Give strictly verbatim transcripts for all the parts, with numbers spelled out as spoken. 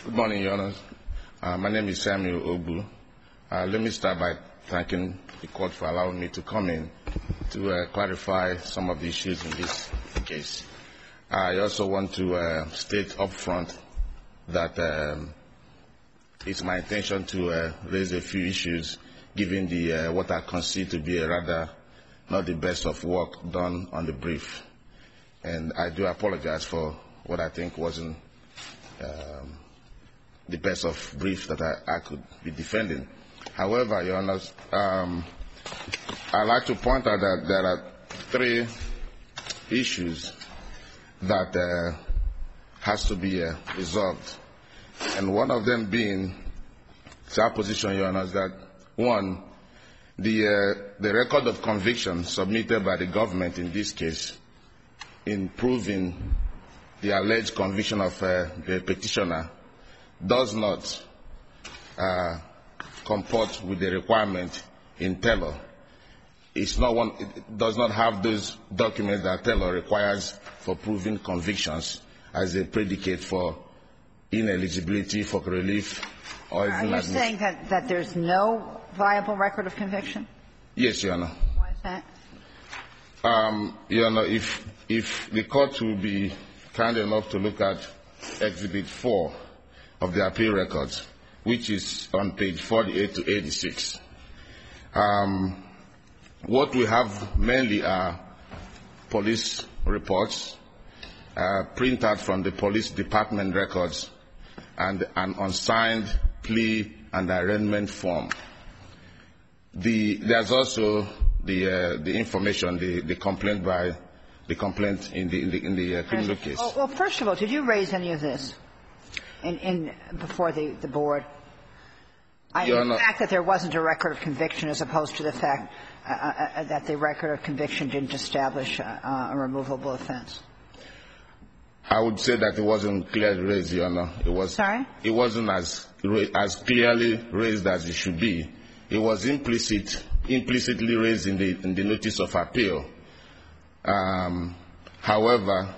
Good morning, Your Honor. Uh, my name is Samuel Ogbu. Uh, let me start by thanking the court for allowing me to come in to uh, clarify some of the issues in this case. I also want to uh, state up front that um, it's my intention to uh, raise a few issues given the uh, what I consider to be a rather not the best of work done on the brief. And I do apologize for what I think wasn't um, the best of brief that I, I could be defending. However, Your Honor, um, I'd like to point out that there are three issues that uh, has to be uh, resolved. And one of them being, it's our position, Your Honor, is that, one, the, uh, the record of conviction submitted by the government in this case in proving the alleged conviction of uh, the petitioner does not uh, comport with the requirement in Taylor. It's not one, it does not have those documents that Taylor requires for proving convictions as a predicate for ineligibility for relief or even admission. Are you saying that, that there's no viable record of conviction? Yes, Your Honor. Why is that? Um, Your Honor, if, if the court will be kind enough to look at Exhibit four of the appeal records, which is on page forty-eight to eighty-six. Um, what we have mainly are police reports, uh, printed from the police department records, and an unsigned plea and arraignment form. The, there's also the, uh, the information, the, the complaint by the complaint in the, in the, in the uh, criminal case. Well, well, first of all, did you raise any of this in, in before the, the board? I mean, the fact that there wasn't a record of conviction as opposed to the fact uh, uh, that the record of conviction didn't establish uh, a removable offense. I would say that it wasn't clearly raised, Your Honor. It was. Sorry? It wasn't as as clearly raised as it should be. It was implicit, implicitly raised in the in the notice of appeal. Um, however,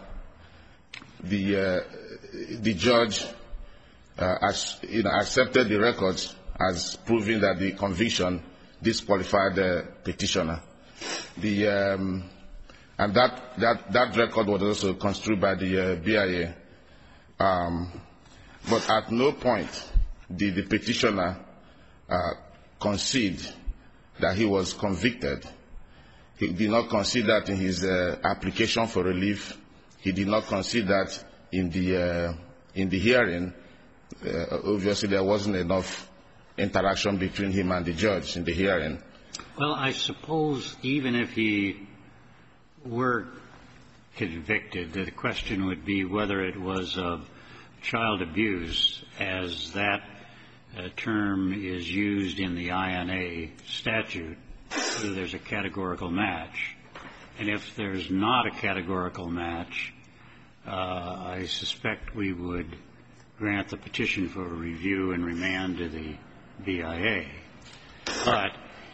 the uh, the judge uh, as, you know, accepted the records as proving that the conviction disqualified the petitioner. The um, and that, that that record was also construed by the uh, B I A. Um, but at no point did the petitioner uh, concede that he was convicted. He did not concede that in his uh, application for relief. He did not concede that in the uh, in the hearing. Uh, obviously, there wasn't enough interaction between him and the judge in the hearing. Well, I suppose even if he were convicted, the question would be whether it was of child abuse, as that uh, term is used in the I N A statute, whether there's a categorical match. And if there's not a categorical match, uh, I suspect we would grant the petition for a review and remand to the B I A. But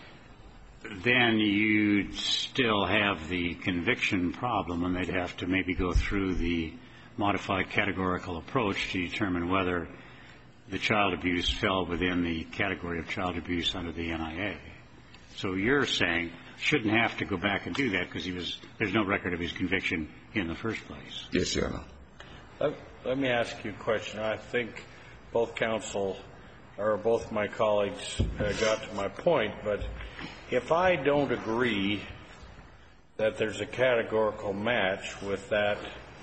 then you'd still have the conviction problem, and they'd have to maybe go through the modified categorical approach to determine whether the child abuse fell within the category of child abuse under the N I A. So you're saying shouldn't have to go back and do that because he was there's no record of his conviction in the first place. Yes, Your Honor. Let, let me ask you a question. I think both counsel or both my colleagues uh, got to my point, but if I don't agree that there's a categorical match with that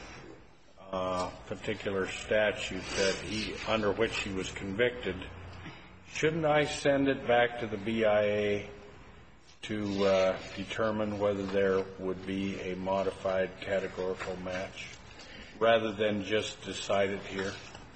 uh, particular statute that he under which he was convicted, shouldn't I send it back to the B I A to uh, determine whether there would be a modified categorical match rather than just decide it here?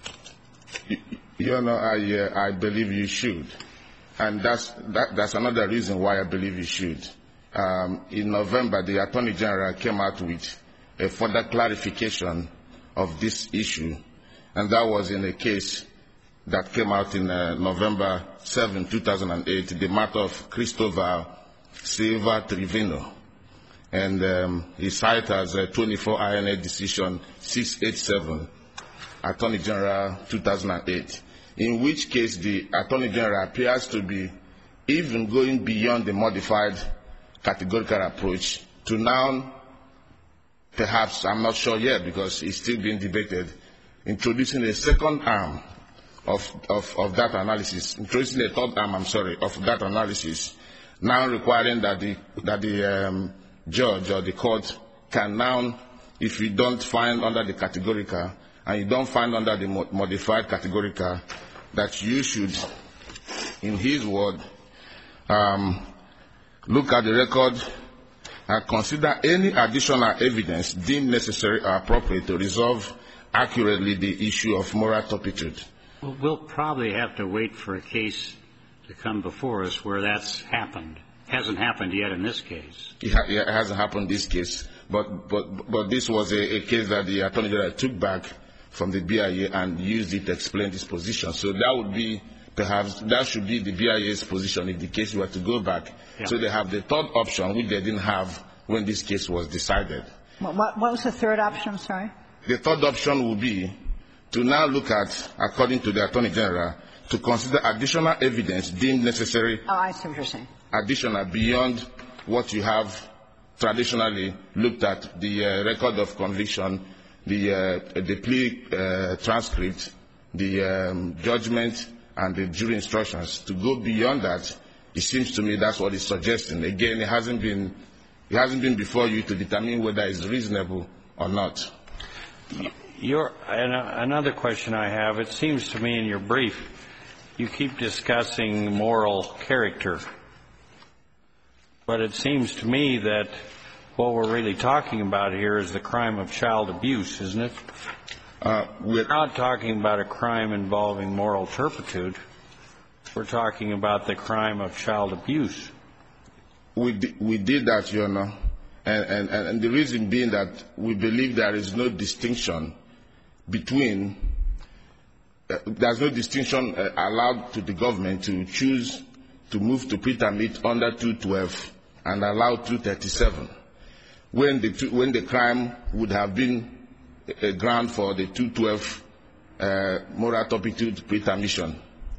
You know, I uh, I believe you should, and that's that, that's another reason why I believe you should. Um, in November, the Attorney General came out with a further clarification of this issue, and that was in a case that came out in uh, November seventh, two thousand eight, the matter of Christopher Silva Trevino, and um, he cited as a twenty-four I N A decision six eighty-seven. Attorney General two thousand eight, in which case the Attorney General appears to be even going beyond the modified categorical approach to now, perhaps, I'm not sure yet because it's still being debated, introducing a second arm of, of, of that analysis, introducing a third arm, I'm sorry, of that analysis, now requiring that the, that the um, judge or the court can now, if you don't find under the categorical and you don't find under the mo modified categorical, that you should, in his word, um, look at the record and consider any additional evidence deemed necessary or appropriate to resolve accurately the issue of moral turpitude. Well, we'll probably have to wait for a case to come before us where that's happened. Hasn't happened yet in this case. It, ha it hasn't happened in this case, but, but, but this was a, a case that the Attorney General took back from the B I A and used it to explain his position. So that would be, perhaps, that should be the B I A's position if the case were to go back. Yeah. So they have the third option, which they didn't have when this case was decided. What, what was the third option, I'm sorry? The third option would be to now look at, according to the Attorney General, to consider additional evidence deemed necessary. Oh, I see what you're saying. Additional beyond what you have traditionally looked at, the uh, record of conviction, the, uh, the plea uh, transcript, the um, judgment, and the jury instructions. To go beyond that, it seems to me that's what it's suggesting. Again, it hasn't been, it hasn't been before you to determine whether it's reasonable or not. Your, and another question I have, it seems to me in your brief, you keep discussing moral character. But it seems to me that what we're really talking about here is the crime of child abuse, isn't it? Uh, we're not talking about a crime involving moral turpitude. We're talking about the crime of child abuse. We, di we did that, Your Honor. And, and, and the reason being that we believe there is no distinction between, uh, there's no distinction uh, allowed to the government to choose to move to preterm it under two twelve and allow two thirty-seven, when the, two, when the crime would have been a ground for the two twelve uh, moral turpitude pretermission.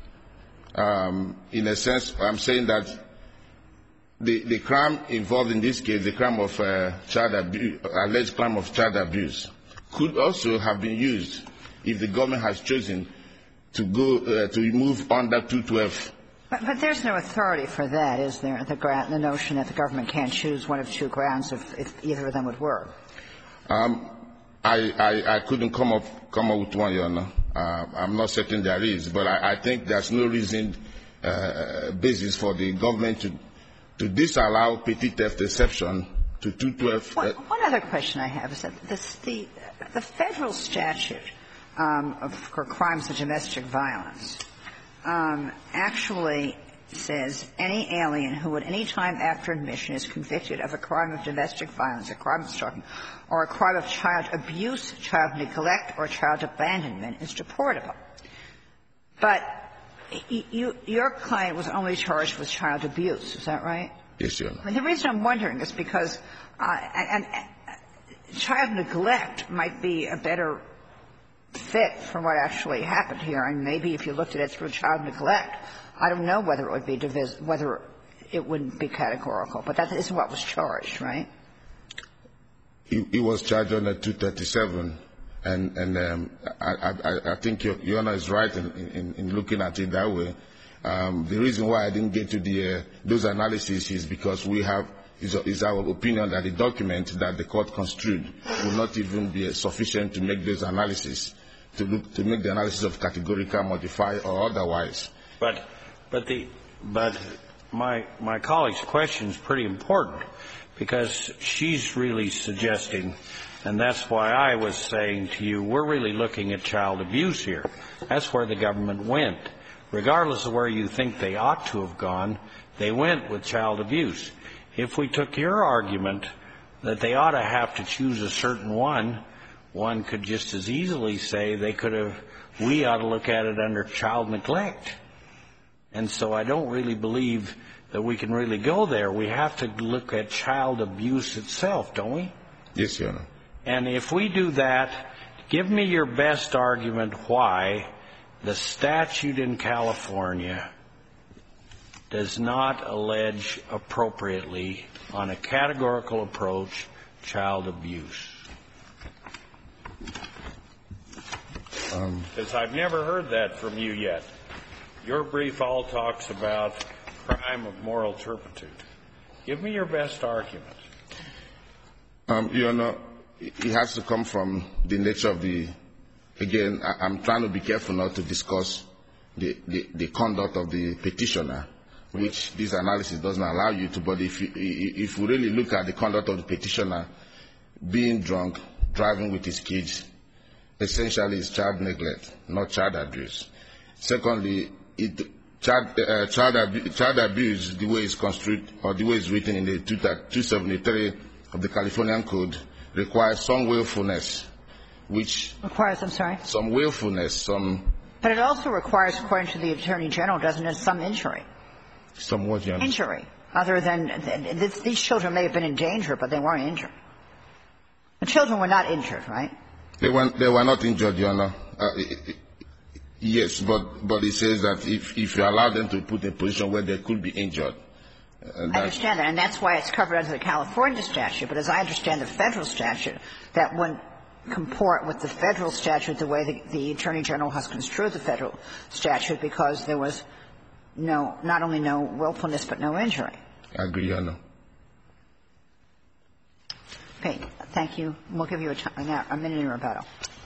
Um, in a sense, I'm saying that the, the crime involved in this case, the crime of uh, child abuse, alleged crime of child abuse, could also have been used if the government has chosen to go uh, to move under two twelve. But, but there's no authority for that, is there? The, gra the notion that the government can't choose one of two grounds if, if either of them would work. Um, I, I, I couldn't come up come up with one, Your Honor. Uh, I'm not certain there is, but I, I think there's no reason uh, basis for the government to to disallow petty theft exception to two twelve. One, one other question I have is that this, the the federal statute um, of, for crimes of domestic violence um, actually says any alien who at any time after admission is convicted of a crime of domestic violence, a crime of stalking, or a crime of child abuse, child neglect, or child abandonment is deportable. But you, your client was only charged with child abuse. Is that right? Yes, Your Honor. I mean, the reason I'm wondering is because uh, and, and child neglect might be a better fit for what actually happened here. And maybe if you looked at it through child neglect, I don't know whether it would be divis whether it wouldn't be categorical. But that isn't what was charged, right? He, he was charged under two thirty-seven. And, and um, I, I, I think Your, Your Honor is right in, in, in looking at it that way. Um, the reason why I didn't get to the, uh, those analyses is because we have, is, is our opinion that the document that the court construed will not even be sufficient to make those analyses, to, look, to make the analysis of categorical, modify, or otherwise. But, but, the, but my, my colleague's question is pretty important, because she's really suggesting, and that's why I was saying to you, we're really looking at child abuse here. That's where the government went. Regardless of where you think they ought to have gone, they went with child abuse. If we took your argument that they ought to have to choose a certain one, one could just as easily say they could have, we ought to look at it under child neglect. And so I don't really believe that we can really go there. We have to look at child abuse itself, don't we? Yes, Your Honor. And if we do that, Give me your best argument why the statute in California does not allege appropriately on a categorical approach child abuse. Because um, I've never heard that from you yet. Your brief all talks about crime of moral turpitude. Give me your best argument. Um, you know, it has to come from the nature of the, again, I, I'm trying to be careful not to discuss the, the, the conduct of the petitioner, which this analysis doesn't allow you to, but if you, if you really look at the conduct of the petitioner, being drunk, driving with his kids, essentially is child neglect, not child abuse. Secondly, it, child, uh, child, abu child abuse, the way it's construed, or the way it's written in the two seventy-three of the Californian Code, requires some willfulness, which... Requires, I'm sorry? Some willfulness, some... But it also requires, according to the Attorney General, doesn't it, some injury? Some what, Your Honor? Injury. Other than, this, these children may have been in danger, but they weren't injured. The children were not injured, right? They were, they were not injured, Your Honor. Uh, it, it, yes, but, but it says that if, if you allow them to put in a position where they could be injured. Uh, I understand that, and that's why it's covered under the California statute. But as I understand the federal statute, that wouldn't comport with the federal statute the way the, the Attorney General has construed the federal statute, because there was no, not only no willfulness, but no injury. I agree, Your Honor. Okay, thank you. We'll give you a, t a minute in rebuttal.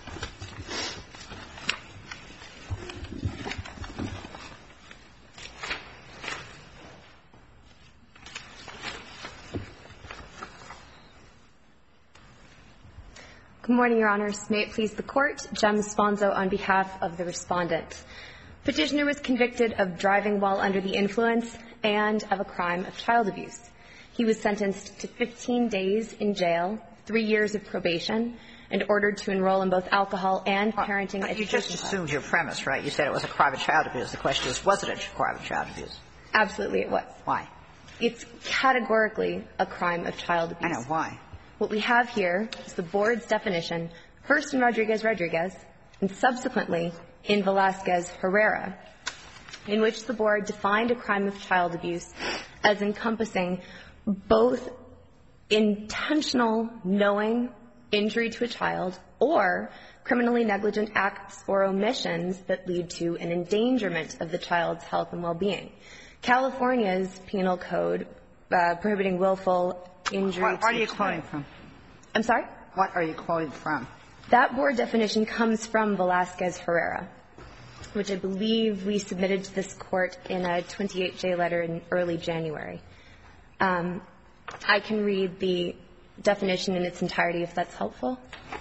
Good morning, Your Honors. May it please the Court. Jem Sponzo on behalf of the Respondent. Petitioner was convicted of driving while under the influence and of a crime of child abuse. He was sentenced to fifteen days in jail, three years of probation, and ordered to enroll in both alcohol and parenting uh, education. You just assumed your premise, right? You said it was a crime of child abuse. The question is, was it a crime of child abuse? Absolutely, it was. Why? It's categorically a crime of child abuse. I know. Why? What we have here is the Board's definition, first in Rodriguez-Rodriguez, and subsequently in Velazquez-Herrera, in which the Board defined a crime of child abuse as encompassing both intentional, knowing injury to a child or criminally negligent acts or omissions that lead to an endangerment of the child's health and well-being. California's penal code uh, prohibiting willful injury what, to what are you a child. quoting from? I'm sorry? What are you quoting from? That Board definition comes from Velazquez-Herrera, which I believe we submitted to this Court in a twenty-eight J letter in early January. Um, I can read the definition in its entirety if that's helpful.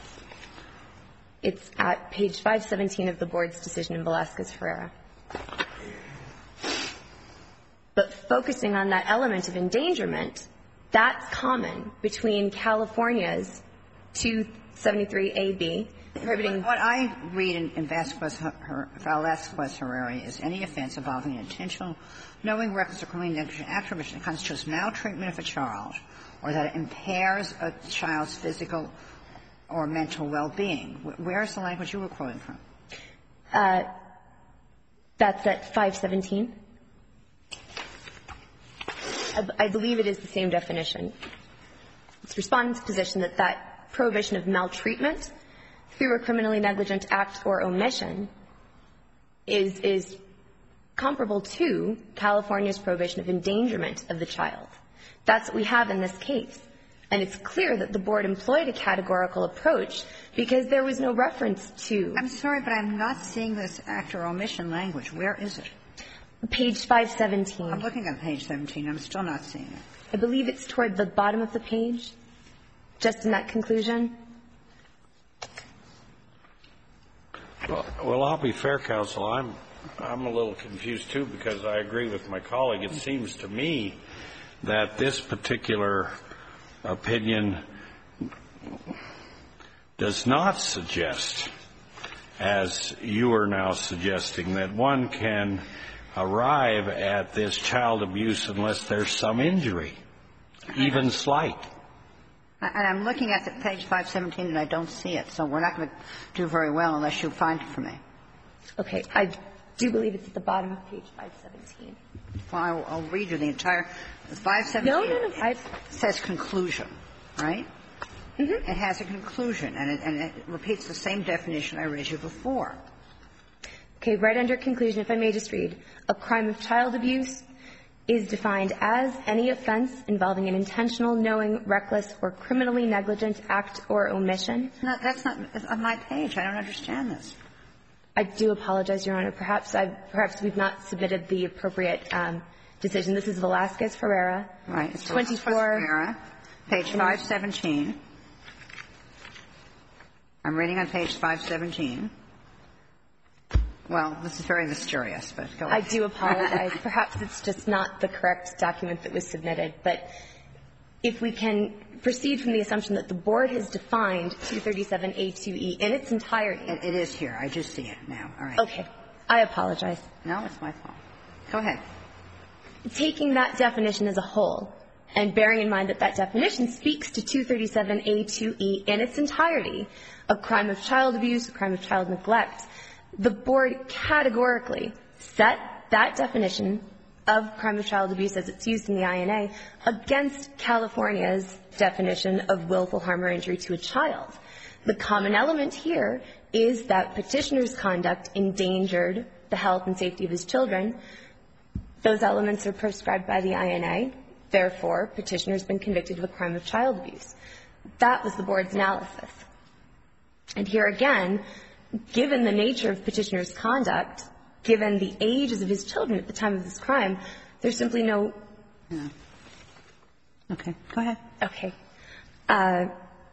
It's at page five seventeen of the Board's decision in Velazquez-Herrera. But focusing on that element of endangerment, that's common between California's two seventy-three A B, prohibiting... What I read in, in Velazquez-Herrera is any offense involving intentional, knowing, reckless, or criminally negligent act or omission that constitutes maltreatment of a child or that it impairs a child's physical or mental well-being. Where is the language you were quoting from? Uh, that's at five seventeen. I, I believe it is the same definition. It's Respondent's position that that prohibition of maltreatment through a criminally negligent act or omission is, is comparable to California's prohibition of endangerment of the child. That's what we have in this case. And it's clear that the Board employed a categorical approach because there was no reference to... I'm sorry, but I'm not seeing this act or omission language. Where is it? Page five seventeen. I'm looking at page seventeen. I'm still not seeing it. I believe it's toward the bottom of the page, just in that conclusion. Well, well I'll be fair, counsel. I'm, I'm a little confused, too, because I agree with my colleague. It seems to me that this particular opinion does not suggest, as you are now suggesting, that one can arrive at this child abuse unless there's some injury, even slight. And I'm looking at the page five seventeen, and I don't see it. So we're not going to do very well unless you find it for me. Okay. I do believe it's at the bottom of page five seventeen. Well, I'll, I'll read you the entire five seventeen. No, no, no. I, It says conclusion, right? Mm-hmm. It has a conclusion, and it, and it repeats the same definition I read you before. Okay. Right under conclusion, if I may just read, a crime of child abuse is defined as any offense involving an intentional, knowing, reckless, or criminally negligent act or omission. No, that's not on my page. I don't understand this. I do apologize, Your Honor. Perhaps I perhaps we've not submitted the appropriate um, decision. This is Velazquez-Herrera. Right. It's twenty-four. Velazquez-Herrera, page five seventeen. I'm reading on page five seventeen. Well, this is very mysterious, but go ahead. I do apologize. Perhaps it's just not the correct document that was submitted. But if we can proceed from the assumption that the Board has defined two thirty-seven A two E in its entirety. It, it is here. I just see it now. All right. Okay. I apologize. No, it's my fault. Go ahead. Taking that definition as a whole, and bearing in mind that that definition speaks to two thirty-seven A two E in its entirety, a crime of child abuse, a crime of child neglect, the Board categorically set that definition of crime of child abuse as it's used in the I N A against California's definition of willful harm or injury to a child. The common element here is that petitioner's conduct endangered the health and safety of his children. Those elements are prescribed by the I N A. Therefore, petitioner has been convicted of a crime of child abuse. That was the Board's analysis. And here again, given the nature of petitioner's conduct, given the ages of his children at the time of this crime, there's simply no Yeah. Okay. Go ahead. Okay. Uh,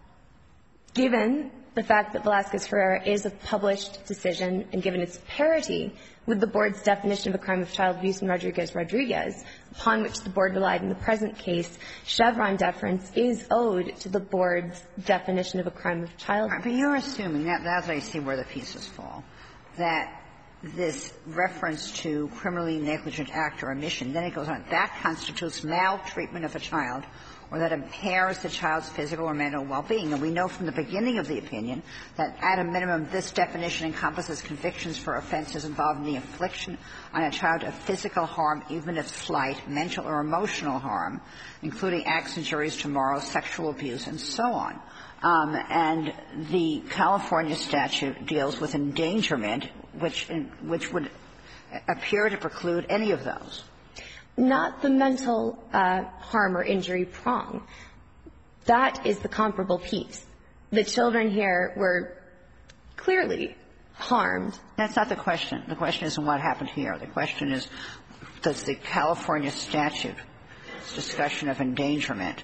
given the fact that Velazquez-Herrera is a published decision and given its parity with the Board's definition of a crime of child abuse in Rodriguez-Rodriguez, upon which the Board relied in the present case, Chevron deference is owed to the Board's definition of a crime of child abuse. But you're assuming, that, that's I see where the pieces fall, that this reference to criminally negligent act or omission, then it goes on, that constitutes maltreatment of a child or that impairs the child's physical or mental well-being. And we know from the beginning of the opinion that, at a minimum, this definition encompasses convictions for offenses involving the infliction on a child of physical harm, even if slight, mental or emotional harm, including acts, injuries to morals, sexual abuse, and so on. Um, and the California statute deals with endangerment, which, which would appear to preclude any of those. Not the mental uh, harm or injury prong. That is the comparable piece. The children here were clearly harmed. That's not the question. The question isn't what happened here. The question is, does the California statute discussion of endangerment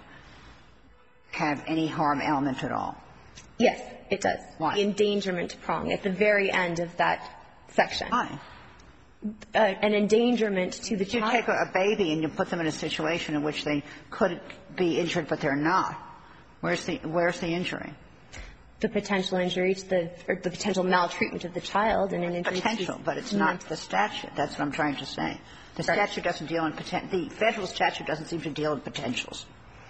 have any harm element at all? Yes, it does. Why? The endangerment prong at the very end of that section. Why? Uh, an endangerment to the You child. take a baby and you put them in a situation in which they could be injured, but they're not. Where's the where's the injury? The potential injury to the or the potential maltreatment of the child and an injury Potential, to but it's not the statute. That's what I'm trying to say. The Right. statute doesn't deal in poten- the federal statute doesn't seem to deal in potentials.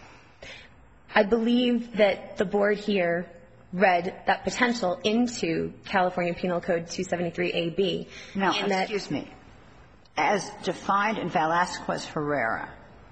I believe that the Board here read that potential into California Penal Code two seventy-three A B. Now, in that, excuse me. As defined in Velazquez-Herrera,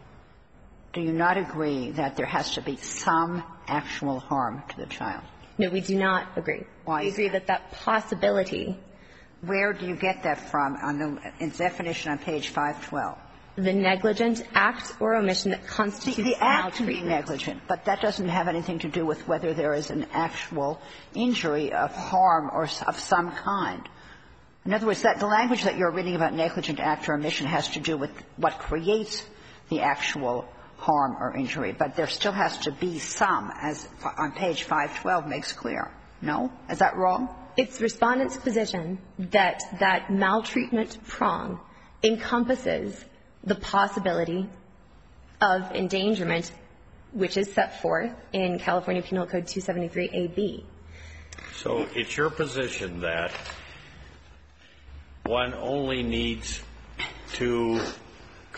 do you not agree that there has to be some actual harm to the child? No, we do not agree. Why We is agree that that possibility, Where do you get that from on the its definition on page five twelve? the negligent act or omission that constitutes The act can be maltreatment. negligent, but that doesn't have anything to do with whether there is an actual injury of harm or s- of some kind. In other words, that the language that you're reading about negligent act or omission has to do with what creates the actual harm or injury, but there still has to be some, as on page five twelve makes clear. No? Is that wrong? It's Respondent's position that that maltreatment prong encompasses the possibility of endangerment, which is set forth in California Penal Code two seventy-three A B. So it's your position that one only needs to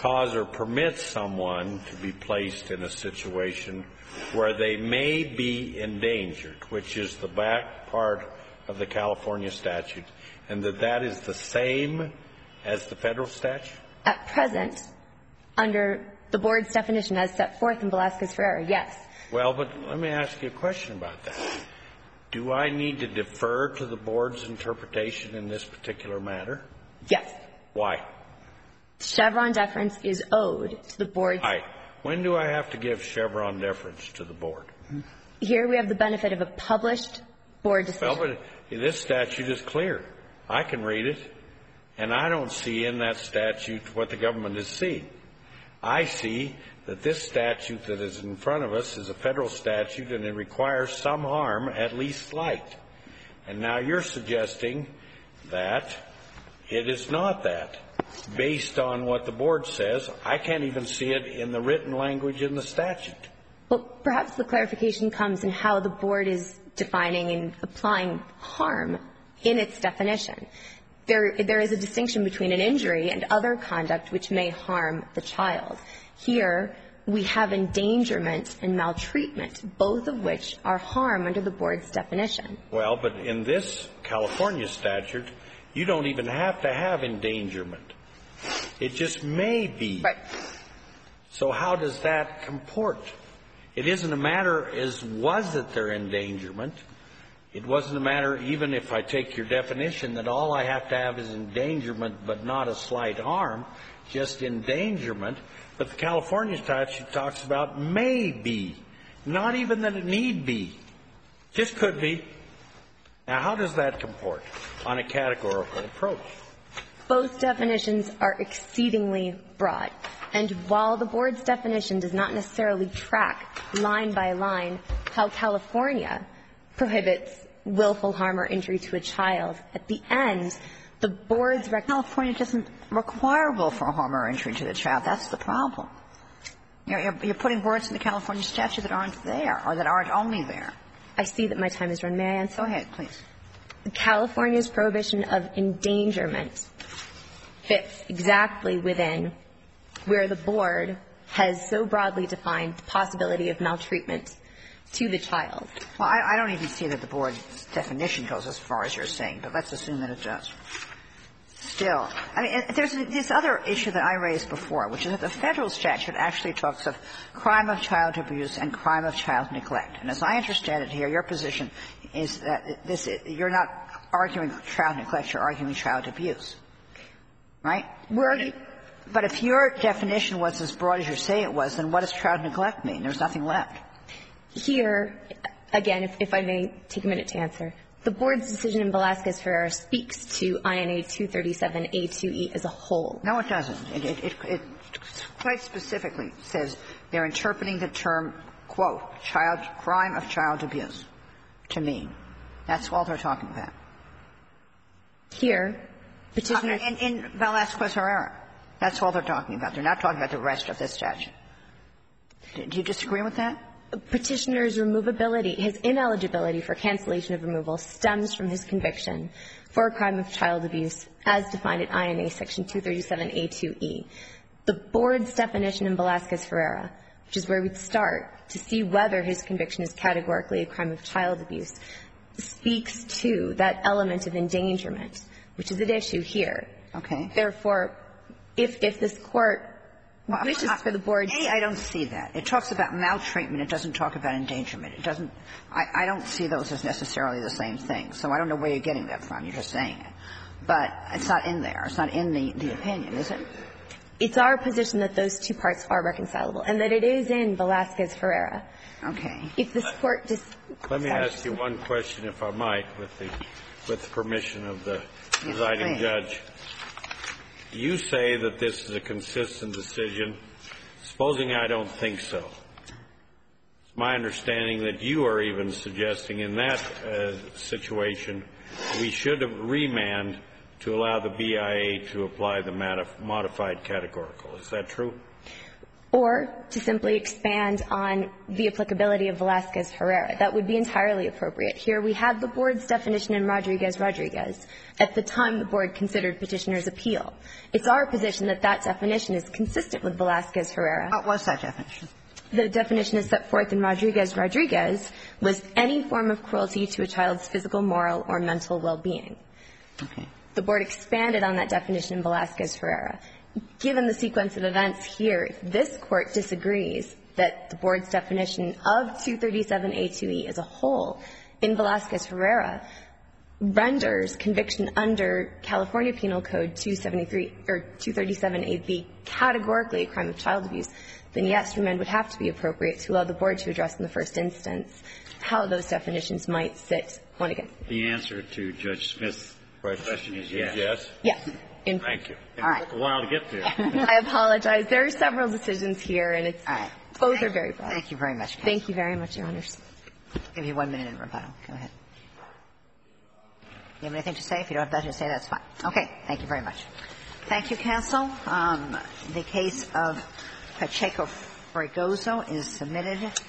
cause or permit someone to be placed in a situation where they may be endangered, which is the back part of the California statute, and that that is the same as the federal statute? At present, under the board's definition as set forth in Velazquez-Ferreira, yes. Well, but let me ask you a question about that. Do I need to defer to the board's interpretation in this particular matter? Yes. Why? Chevron deference is owed to the board's. Why? When do I have to give Chevron deference to the board? Here we have the benefit of a published board decision. Well, but this statute is clear. I can read it, and I don't see in that statute what the government is seeing. I see that this statute that is in front of us is a federal statute, and it requires some harm, at least slight. And now you're suggesting that it is not that. Based on what the board says, I can't even see it in the written language in the statute. Well, perhaps the clarification comes in how the board is defining and applying harm in its definition. There, there is a distinction between an injury and other conduct which may harm the child. Here, we have endangerment and maltreatment, both of which are harm under the board's definition. Well, but in this California statute, you don't even have to have endangerment. It just may be. Right. So how does that comport? It isn't a matter as was it their endangerment. It wasn't a matter, even if I take your definition, that all I have to have is endangerment but not a slight harm, just endangerment. But the California statute talks about may be, not even that it need be. Just could be. Now, how does that comport on a categorical approach? Both definitions are exceedingly broad. And while the board's definition does not necessarily track line by line how California prohibits willful harm or injury to a child, at the end, the board's rec- California doesn't require willful harm or injury to the child. That's the problem. You're, you're, you're putting words in the California statute that aren't there or that aren't only there. I see that my time is run. May I answer? Go ahead, please. California's prohibition of endangerment fits exactly within where the board has so broadly defined the possibility of maltreatment to the child. Well, I, I don't even see that the board's definition goes as far as you're saying, but let's assume that it does. Still, I mean, there's this other issue that I raised before, which is that the federal statute actually talks of crime of child abuse and crime of child neglect. And as I understand it here, your position is that this – you're not arguing child neglect, you're arguing child abuse, right? We're – But if your definition was as broad as you say it was, then what does child neglect mean? There's nothing left. Here, again, if, if I may take a minute to answer, the board's decision in Velazquez-Ferreira speaks to I N A two thirty-seven A two E as a whole. No, it doesn't. It, it, it, it quite specifically says they're interpreting the term, quote, child crime of child abuse to mean. That's all they're talking about. Here, Petitioner uh, in, in Velazquez-Ferreira, that's all they're talking about. They're not talking about the rest of this statute. Do you disagree with that? Petitioner's removability, his ineligibility for cancellation of removal stems from his conviction for a crime of child abuse as defined at I N A section two thirty-seven A two E. The board's definition in Velazquez-Ferreira, which is where we'd start to see whether his conviction is categorically a crime of child abuse, speaks to that element of endangerment, which is at issue here. Okay. Therefore, if, if this Court wishes for the board to... A, I don't see that. It talks about maltreatment. It doesn't talk about endangerment. It doesn't – I don't see those as necessarily the same thing. So I don't know where you're getting that from. You're just saying it. But it's not in there. It's not in the, the opinion, is it? It's our position that those two parts are reconcilable and that it is in Velazquez-Ferreira. Okay. If this Court just... Let me ask you one question, if I might, with the, with the permission of the presiding yes, judge. You say that this is a consistent decision. Supposing I don't think so. It's my understanding that you are even suggesting in that uh, situation we should have remand to allow the B I A to apply the modified categorical. Is that true? or to simply expand on the applicability of Velazquez-Herrera. That would be entirely appropriate. Here we have the Board's definition in Rodriguez-Rodriguez at the time the Board considered Petitioner's appeal. It's our position that that definition is consistent with Velazquez-Herrera. What was that definition? The definition is set forth in Rodriguez-Rodriguez was any form of cruelty to a child's physical, moral, or mental well-being. Okay. The Board expanded on that definition in Velazquez-Herrera. Given the sequence of events here, if this Court disagrees that the Board's definition of two thirty-seven A two E as a whole in Velazquez-Herrera renders conviction under California Penal Code two seventy-three or two thirty-seven A B categorically a crime of child abuse, then yes, remand would have to be appropriate to allow the Board to address in the first instance how those definitions might sit one again. The answer to Judge Smith's question is yes. Yes? Yes. In Thank you. It took a while to get there. I apologize. There are several decisions here, and it's All right. both Thank, are very broad. Thank you very much, Counsel. Thank you very much, Your Honors. I'll give you one minute in rebuttal. Go ahead. You have anything to say? If you don't have that to say, that's fine. Okay. Thank you very much. Thank you, Counsel. Um, the case of Pacheco-Fregoso is submitted.